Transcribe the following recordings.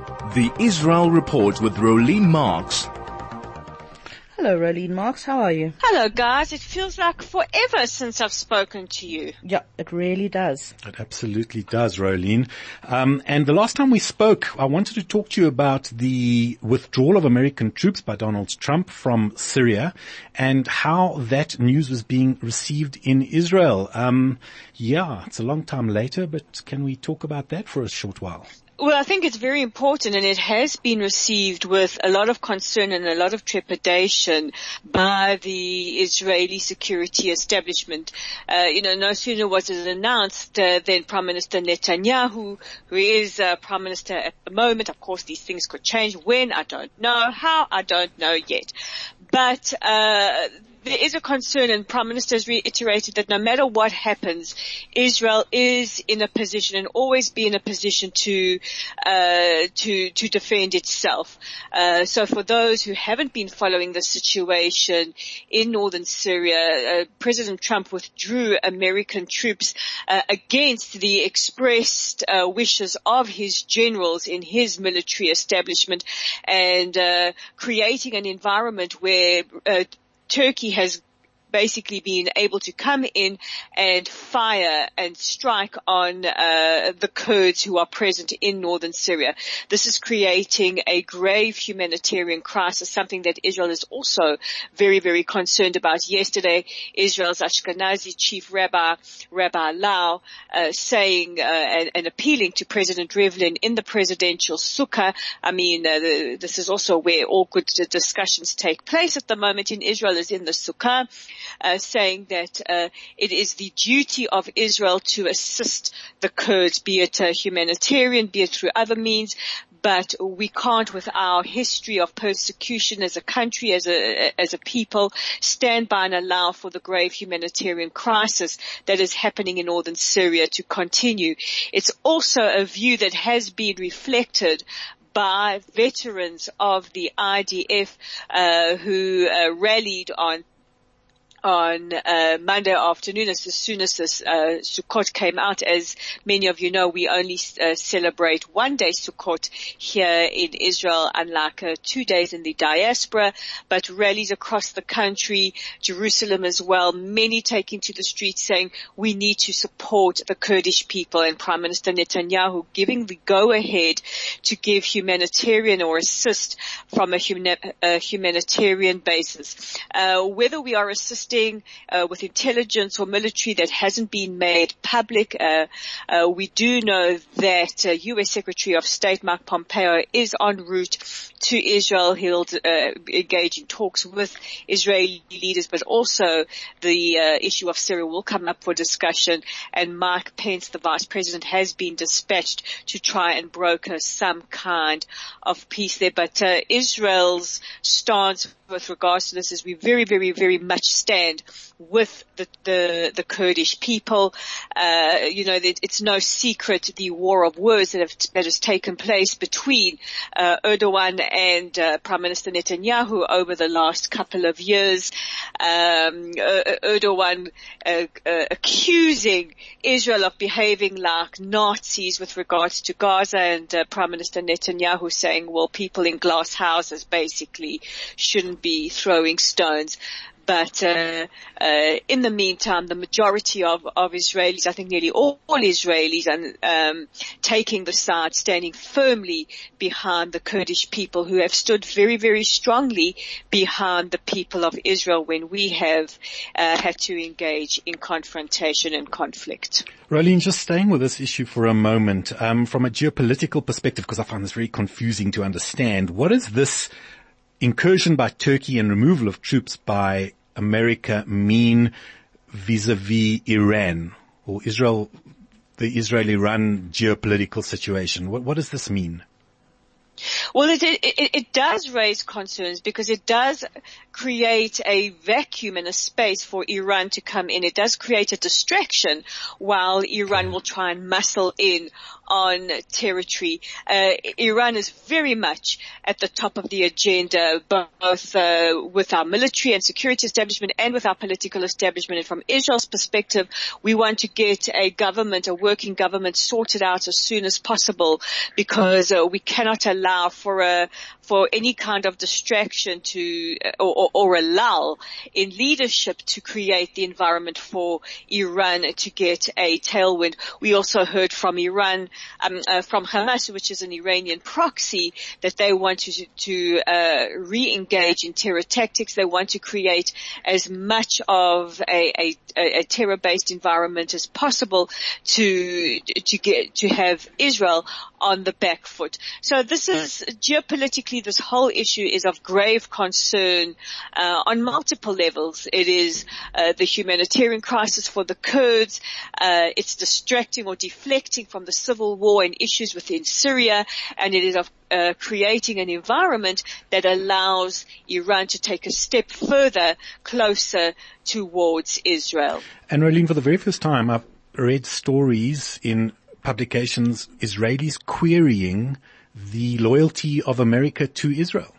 The Israel Report with Rolene Marks. Hello, Rolene Marks. How are you? Hello, guys. It feels like forever since I've spoken to you. Yeah, it really does. It absolutely does, Rolene. And the last time we spoke, I wanted to talk to you about the withdrawal of American troops by Donald Trump from Syria and how that news was being received in Israel. It's a long time later, but can we talk about that for a short while? Well, I think it's very important, and it has been received with a lot of concern and a lot of trepidation by the Israeli security establishment. No sooner was it announced than Prime Minister Netanyahu, who is Prime Minister at the moment. Of course, these things could change. When? I don't know. How? I don't know yet. But there is a concern, and Prime Minister has reiterated that no matter what happens, Israel is in a position and always be in a position to defend itself. So for those who haven't been following the situation in northern Syria, President Trump withdrew American troops against the expressed wishes of his generals in his military establishment, and creating an environment where Turkey has basically been able to come in and fire and strike on the Kurds who are present in northern Syria. This is creating a grave humanitarian crisis, something that Israel is also very, very concerned about. Yesterday, Israel's Ashkenazi chief Rabbi Lau, saying and appealing to President Rivlin in the presidential sukkah. This is also where all good discussions take place at the moment in Israel, is in the sukkah. Saying that it is the duty of Israel to assist the Kurds, be it humanitarian, be it through other means, but we can't, with our history of persecution as a country, as a people, stand by and allow for the grave humanitarian crisis that is happening in northern Syria to continue. It's also a view that has been reflected by veterans of the IDF who rallied on Monday afternoon, as soon as this Sukkot came out. As many of you know, we only celebrate 1 day Sukkot here in Israel, unlike 2 days in the diaspora, but rallies across the country, Jerusalem as well, many taking to the streets saying we need to support the Kurdish people, and Prime Minister Netanyahu giving the go-ahead to give humanitarian or assist from a humanitarian basis. Whether we are assisting with intelligence or military, that hasn't been made public. We do know that U.S. Secretary of State Mike Pompeo is en route to Israel. He'll engage in talks with Israeli leaders, but also the issue of Syria will come up for discussion. And Mike Pence, the Vice President, has been dispatched to try and broker some kind of peace there. But Israel's stance with regards to this is we very, very, very much stand with the Kurdish people. It's no secret the war of words that has taken place between Erdogan and Prime Minister Netanyahu over the last couple of years. Erdogan accusing Israel of behaving like Nazis with regards to Gaza, and Prime Minister Netanyahu saying, well, people in glass houses basically shouldn't be throwing stones. But in the meantime, the majority of Israelis, I think nearly all Israelis, are taking the side, standing firmly behind the Kurdish people, who have stood very, very strongly behind the people of Israel when we have had to engage in confrontation and conflict. Rolene, just staying with this issue for a moment, from a geopolitical perspective, because I find this very confusing to understand, what is this incursion by Turkey and removal of troops by America mean vis-a-vis Iran or Israel, the Israeli-run geopolitical situation? What does this mean? Well, it does raise concerns because it does create a vacuum and a space for Iran to come in. It does create a distraction while Iran will try and muscle in on territory. Iran is very much at the top of the agenda, both with our military and security establishment and with our political establishment. And from Israel's perspective, we want to get a working government sorted out as soon as possible, because we cannot allow for any kind of distraction or a lull in leadership to create the environment for Iran to get a tailwind. We also heard from Iran, from Hamas, which is an Iranian proxy, that they want to re-engage in terror tactics. They want to create as much of a terror-based environment as possible to have Israel on the back foot. So this is geopolitically, this whole issue is of grave concern on multiple levels. It is the humanitarian crisis for the Kurds. It's distracting or deflecting from the civil war and issues within Syria, and it is of creating an environment that allows Iran to take a step further closer towards Israel. And Roelien, for the very first time, I've read stories in publications, Israelis querying the loyalty of America to Israel.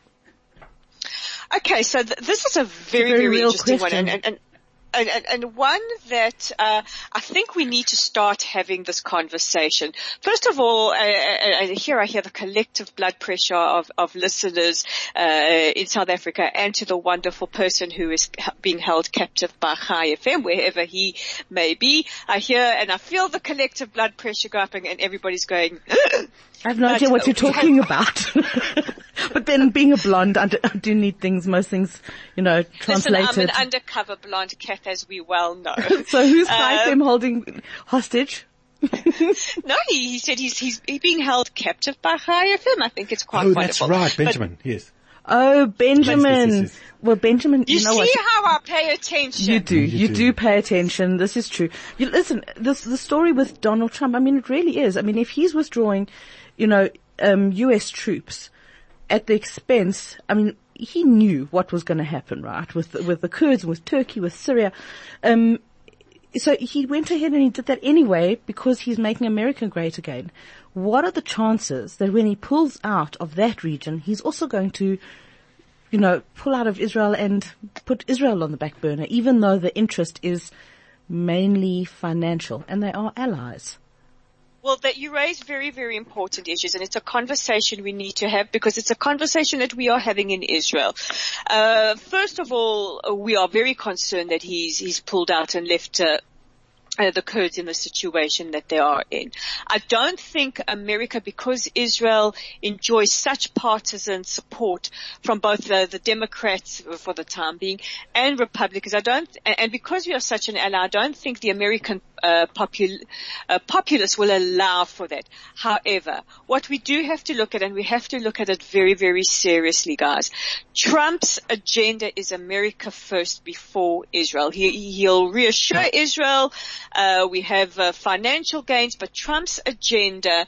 Okay, so this is a very interesting question. one, and one that I think we need to start having this conversation. First of all, here I hear the collective blood pressure of listeners in South Africa, and to the wonderful person who is being held captive by Chai FM, wherever he may be. I hear and I feel the collective blood pressure go up, and everybody's going, I have no idea what you're talking about. But then being a blonde, I do need most things, translated. Listen, I'm an undercover blonde cat, as we well know. So who's him holding hostage? No, he said he's being held captive by Chai FM. I think it's quite wonderful. Oh, that's right, Benjamin, yes. Oh, Benjamin. Yes. Well, Benjamin, you know see what? how I pay attention. You do. You do pay attention. This is true. Listen, the story with Donald Trump, it really is. If he's withdrawing, U.S. troops at the expense, he knew what was going to happen, right? With the Kurds, with Turkey, with Syria. So he went ahead and he did that anyway because he's making America great again. What are the chances that when he pulls out of that region, he's also going to, pull out of Israel and put Israel on the back burner, even though the interest is mainly financial and they are allies? Well, that you raise very, very important issues, and it's a conversation we need to have because it's a conversation that we are having in Israel. First of all, we are very concerned that he's pulled out and left the Kurds in the situation that they are in. I don't think America, because Israel enjoys such partisan support from both the Democrats for the time being and Republicans, and because we are such an ally, I don't think the American populace will allow for that. However, what we do have to look at, and we have to look at it very, very seriously, guys, Trump's agenda is America first before Israel. He'll reassure Israel. We have financial gains, but Trump's agenda,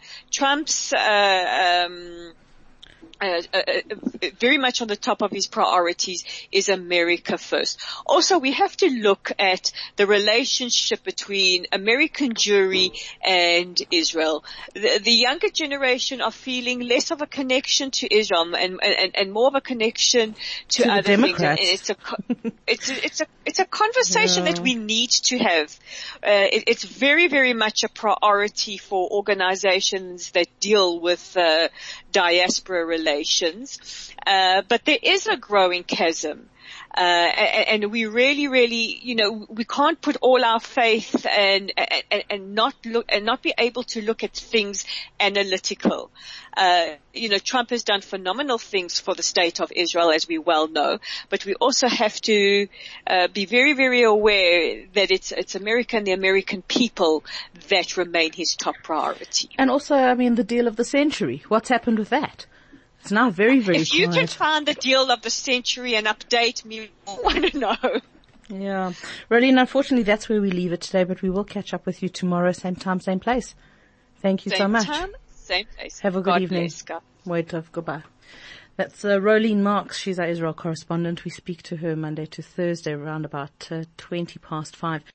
very much on the top of his priorities is America first. Also, we have to look at the relationship between American Jewry and Israel. The younger generation are feeling less of a connection to Israel and more of a connection to other Democrats. things. And it's a conversation that we need to have. It's very, very much a priority for organizations that deal with diaspora relations, but there is a growing chasm. And we really, we can't put all our faith and not be able to look at things analytical. Trump has done phenomenal things for the state of Israel, as we well know, but we also have to be very, very aware that it's America and the American people that remain his top priority. And also, the deal of the century. What's happened with that? It's now very, very If you quiet. can find the deal of the century and update me, I want to know. Yeah. Roelien, unfortunately, that's where we leave it today, but we will catch up with you tomorrow, same time, same place. Thank you so much. Same time, same place. Have a good evening. God bless, God. Wait, goodbye. That's Rolene Marks. She's our Israel correspondent. We speak to her Monday to Thursday around about 5:20.